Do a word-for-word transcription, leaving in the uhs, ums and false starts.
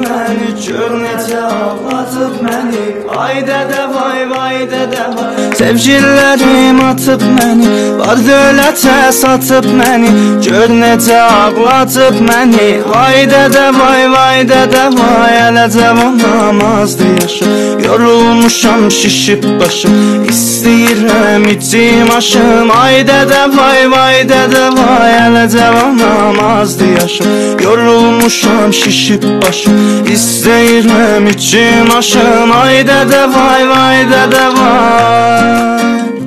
məni, gör necə ağlatıb məni. Ay dədə vay, vay dədə vay. Sevgililərim atıb məni, var dövlətə satıb məni, gör necə ağlatıb məni. Vay dədə vay, vay dədə vay. Hələ cavanam, azdı yaşım, yorulmuşam, şişib başım, İstəyirəm içim aşım. Ay dədə vay, vay dədə vay. Hələ cavanam, azdı yaşım, yorulmuşam, şişib başım, İstəyirəm içim aşım. Ay dədə vay, vay dədə vay.